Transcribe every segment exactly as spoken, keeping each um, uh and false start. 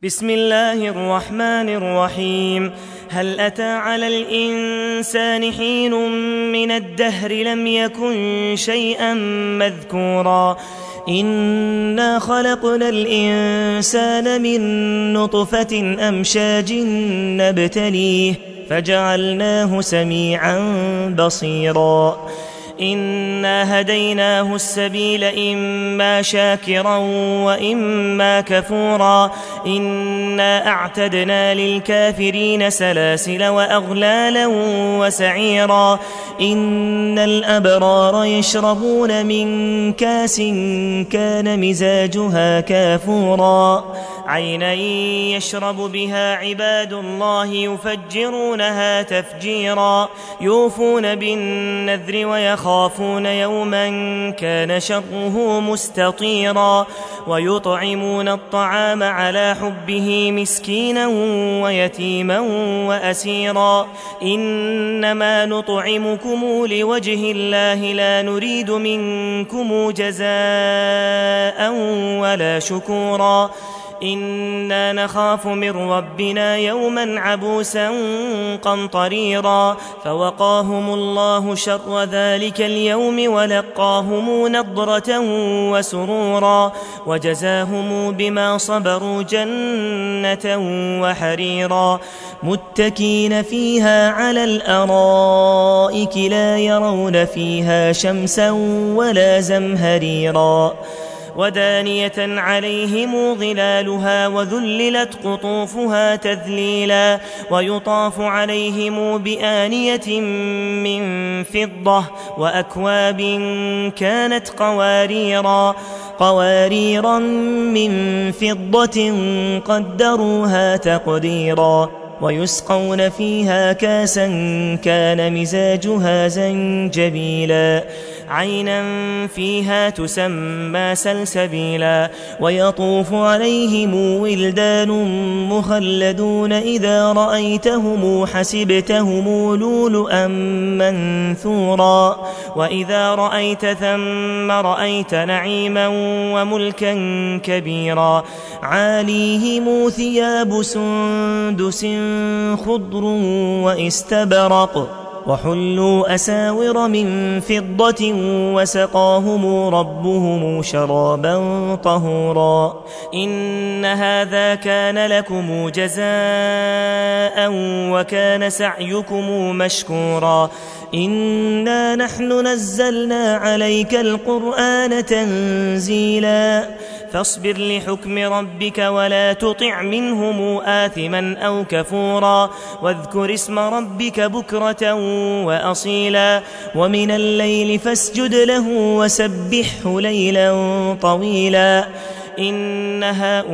بسم الله الرحمن الرحيم. هل أتى على الإنسان حين من الدهر لم يكن شيئا مذكورا إنا خلقنا الإنسان من نطفة أمشاج نبتليه فجعلناه سميعا بصيرا إنا هديناه السبيل إما شاكرا وإما كفورا إنا أعتدنا للكافرين سلاسل وأغلالا وسعيرا إن الأبرار يشربون من كاس كان مزاجها كافورا عينا يشرب بها عباد الله يفجرونها تفجيرا يوفون بالنذر ويخافون يوما كان شره مستطيرا ويطعمون الطعام على حبه مسكينا ويتيما وأسيرا إنما نطعمكم لوجه الله لا نريد منكم جزاء ولا شكورا إنا نخاف من ربنا يوما عبوسا قمطريرا فوقاهم الله شر ذلك اليوم ولقاهم نضرة وسرورا وجزاهم بما صبروا جنة وحريرا متكين فيها على الأرائك لا يرون فيها شمسا ولا زمهريرا ودانية عليهم ظلالها وذللت قطوفها تذليلا ويطاف عليهم بآنية من فضة وأكواب كانت قواريرا قواريرا من فضة قدروها تقديرا ويسقون فيها كاسا كان مزاجها زنجبيلا عينا فيها تسمى سلسبيلا ويطوف عليهم ولدان مخلدون إذا رأيتهم حسبتهم لؤلؤا منثورا وإذا رأيت ثم رأيت نعيما وملكا كبيرا عاليهم ثياب سندس خضر واستبرق وحلوا أساور من فضة وسقاهم ربهم شرابا طهورا إن هذا كان لكم جزاء وكان سعيكم مشكورا إنا نحن نزلنا عليك القرآن تنزيلا فاصبر لحكم ربك ولا تطع منهم آثما أو كفورا واذكر اسم ربك بكرة وأصيلا ومن الليل فاسجد له وسبحه ليلا طويلا إن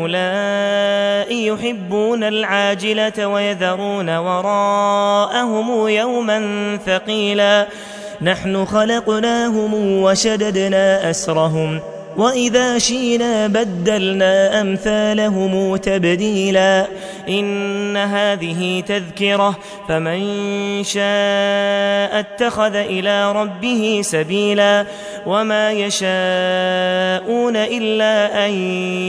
هؤلاء يحبون العاجلة ويذرون وراءهم يوما ثقيلا نحن خلقناهم وشددنا أسرهم وإذا شئنا بدلنا أمثالهم تبديلا إن هذه تذكرة فمن شاء اتخذ إلى ربه سبيلا وما يشاءون إلا أن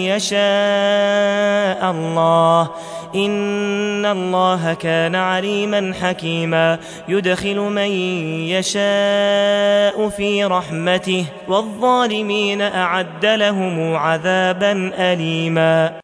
يشاء الله إن الله كان عليما حكيما يدخل من يشاء في رحمته والظالمين أعد لهم عذابا أليما.